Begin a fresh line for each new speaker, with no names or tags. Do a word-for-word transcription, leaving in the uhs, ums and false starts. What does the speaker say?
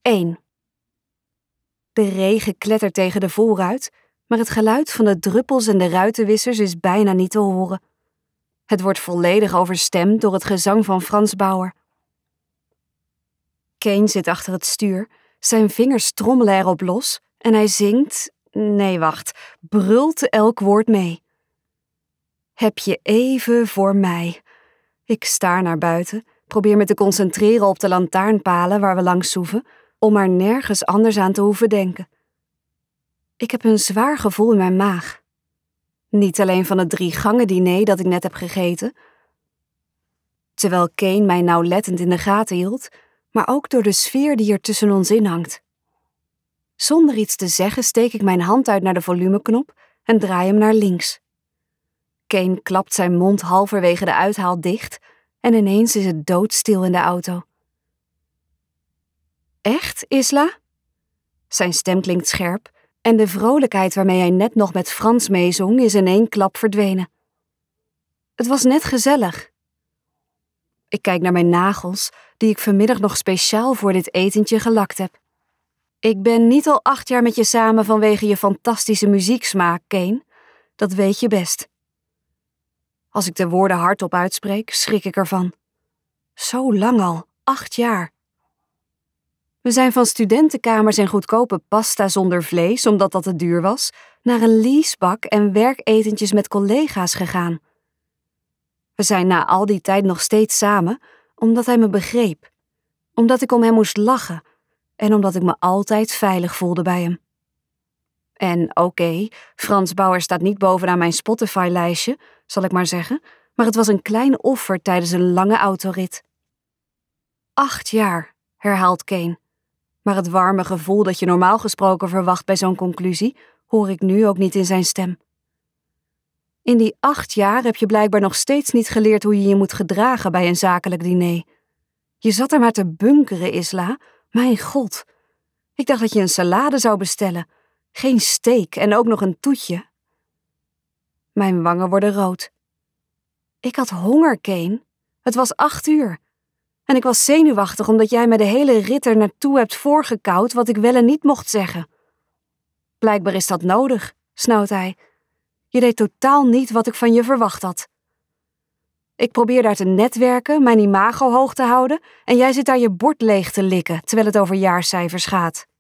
één. De regen klettert tegen de voorruit, maar het geluid van de druppels en de ruitenwissers is bijna niet te horen. Het wordt volledig overstemd door het gezang van Frans Bauer. Kane zit achter het stuur, zijn vingers trommelen erop los en hij zingt, nee wacht, brult elk woord mee. Heb je even voor mij? Ik staar naar buiten, probeer me te concentreren op de lantaarnpalen waar we langs zoeven, om maar nergens anders aan te hoeven denken. Ik heb een zwaar gevoel in mijn maag. Niet alleen van het drie gangen diner dat ik net heb gegeten, terwijl Kane mij nauwlettend in de gaten hield, maar ook door de sfeer die er tussen ons in hangt. Zonder iets te zeggen steek ik mijn hand uit naar de volumeknop en draai hem naar links. Kane klapt zijn mond halverwege de uithaal dicht en ineens is het doodstil in de auto. Echt, Isla? Zijn stem klinkt scherp en de vrolijkheid waarmee hij net nog met Frans meezong is in één klap verdwenen. Het was net gezellig. Ik kijk naar mijn nagels, die ik vanmiddag nog speciaal voor dit etentje gelakt heb. Ik ben niet al acht jaar met je samen vanwege je fantastische muzieksmaak, Kane. Dat weet je best. Als ik de woorden hardop uitspreek, schrik ik ervan. Zo lang al, acht jaar. We zijn van studentenkamers en goedkope pasta zonder vlees, omdat dat te duur was, naar een leasebak en werketentjes met collega's gegaan. We zijn na al die tijd nog steeds samen, omdat hij me begreep. Omdat ik om hem moest lachen en omdat ik me altijd veilig voelde bij hem. En oké, okay, Frans Bauer staat niet bovenaan mijn Spotify-lijstje, zal ik maar zeggen, maar het was een klein offer tijdens een lange autorit. Acht jaar, herhaalt Kane. Maar het warme gevoel dat je normaal gesproken verwacht bij zo'n conclusie, hoor ik nu ook niet in zijn stem. In die acht jaar heb je blijkbaar nog steeds niet geleerd hoe je je moet gedragen bij een zakelijk diner. Je zat er maar te bunkeren, Isla. Mijn god. Ik dacht dat je een salade zou bestellen. Geen steak en ook nog een toetje. Mijn wangen worden rood. Ik had honger, Kane. Het was acht uur. En ik was zenuwachtig omdat jij me de hele rit er naartoe hebt voorgekauwd wat ik wel en niet mocht zeggen. Blijkbaar is dat nodig, snauwt hij. Je deed totaal niet wat ik van je verwacht had. Ik probeer daar te netwerken, mijn imago hoog te houden en jij zit daar je bord leeg te likken terwijl het over jaarcijfers gaat.